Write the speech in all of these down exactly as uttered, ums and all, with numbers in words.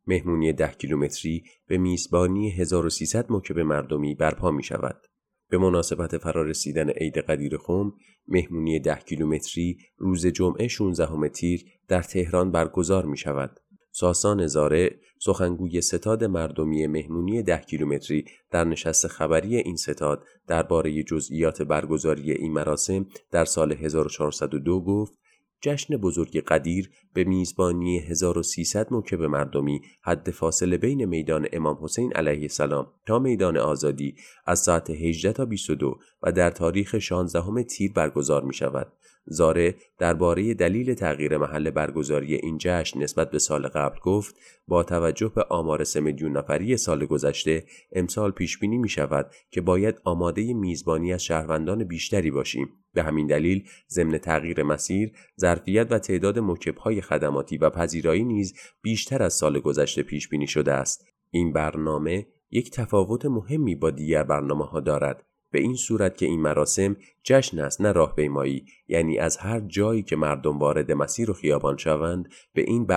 مهمونی ده کیلومتری به میزبانی هزار و سیصد موکب مردمی برپا می شود. به مناسبت فرارسیدن عید قدیر خم، مهمونی ده کیلومتری روز جمعه شانزدهم تیر در تهران برگزار می شود. ساسان زارع، سخنگوی ستاد مردمی مهمونی ده کیلومتری، در نشست خبری این ستاد درباره جزئیات برگزاری این مراسم در سال هزار و چهارصد و دو گفت: جشن بزرگ قدیر به میزبانی هزار و سیصد موکب مردمی حد فاصله بین میدان امام حسین علیه السلام تا میدان آزادی از ساعت هجده تا بیست و دو و در تاریخ شانزدهم تیر برگزار می شود. زارع درباره دلیل تغییر محل برگزاری این جشن نسبت به سال قبل گفت: با توجه به آمار سه میلیون نفری سال گذشته، امسال پیش بینی می شود که باید آماده میزبانی از شهروندان بیشتری باشیم. به همین دلیل ضمن تغییر مسیر، ظرفیت و تعداد موکب‌های خدماتی و پذیرایی نیز بیشتر از سال گذشته پیش بینی شده است. این برنامه یک تفاوت مهمی با دیگر برنامه‌ها دارد، به این صورت که این مراسم جشن است نه راهپیمایی، یعنی از هر جایی که مردم وارد مسیر و خیابان شوند به این ب...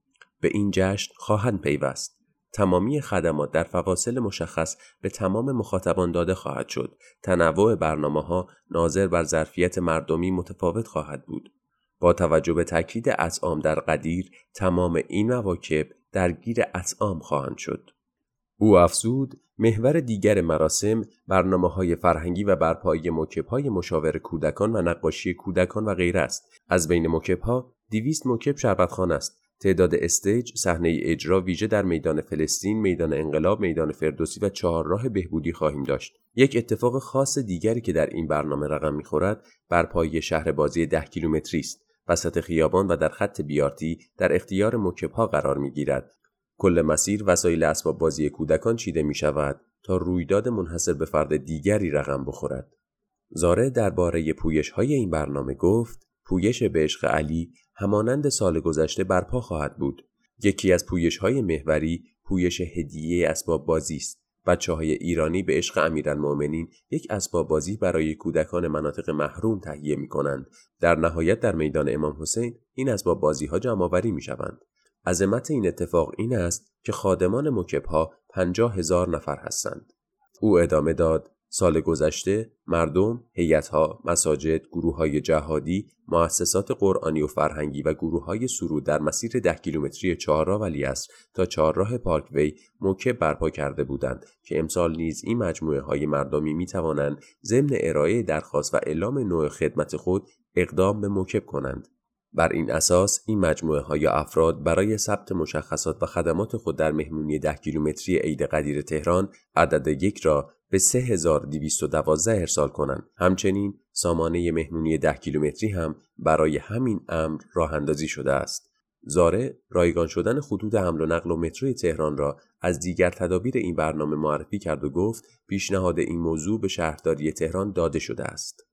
به این جشن خواهند پیوست. تمامی خدمات در فواصل مشخص به تمام مخاطبان داده خواهد شد. تنوع برنامه‌ها ناظر بر ظرفیت مردمی متفاوت خواهد بود. با توجه به تاکید اطعام در قدیر، تمام این مواکب درگیر اطعام خواهند شد. او افزود: محور دیگر مراسم برنامه‌های فرهنگی و برپایی موکب‌های مشاور کودکان و نقاشی کودکان و غیره است. از بین موکب‌ها دویست موکب شربتخانه است. تعداد استیج، صحنه اجرا ویژه در میدان فلسطین، میدان انقلاب، میدان فردوسی و چهارراه بهبودی خواهیم داشت. یک اتفاق خاص دیگری که در این برنامه رقم می‌خورد، برپایی شهر بازی ده کیلومتری است. وسط خیابان و در خط بیارتی در اختیار موکب‌ها قرار می‌گیرد. کل مسیر وسایل اسباب بازی کودکان چیده می شود تا رویداد منحصر به فرد دیگری رقم بخورد. زارع درباره پویش های این برنامه گفت: پویش به عشق علی همانند سال گذشته برپا خواهد بود. یکی از پویش های محوری پویش هدیه اسباب بازی است. بچه های ایرانی به عشق امیرالمؤمنین یک اسباب بازی برای کودکان مناطق محروم تهیه می کنند. در نهایت در میدان امام حسین این اسباب بازی ها جمع آوری می شوند. عظمت این اتفاق این است که خادمان موکب‌ها پنجاه هزار نفر هستند. او ادامه داد: سال گذشته مردم، هیئت‌ها، مساجد، گروه‌های جهادی، مؤسسات قرآنی و فرهنگی و گروه‌های سرود در مسیر ده کیلومتری چهارراه ولیعصر تا چهارراه پارکوی موکب برپا کرده بودند که امسال نیز این مجموعه‌های مردمی می‌توانند ضمن ارائه درخواست و اعلام نوع خدمت خود اقدام به موکب کنند. بر این اساس این مجموعه ها یا افراد برای ثبت مشخصات و خدمات خود در مهمونی ده کیلومتری عید قدیر تهران عدد یک را به سه هزار و دویست و دوازده ارسال کنند. همچنین سامانه مهمونی ده کیلومتری هم برای همین امر راه اندازی شده است. زارع رایگان شدن خطوط حمل و نقل و متروی تهران را از دیگر تدابیر این برنامه معرفی کرد و گفت: پیشنهاد این موضوع به شهرداری تهران داده شده است.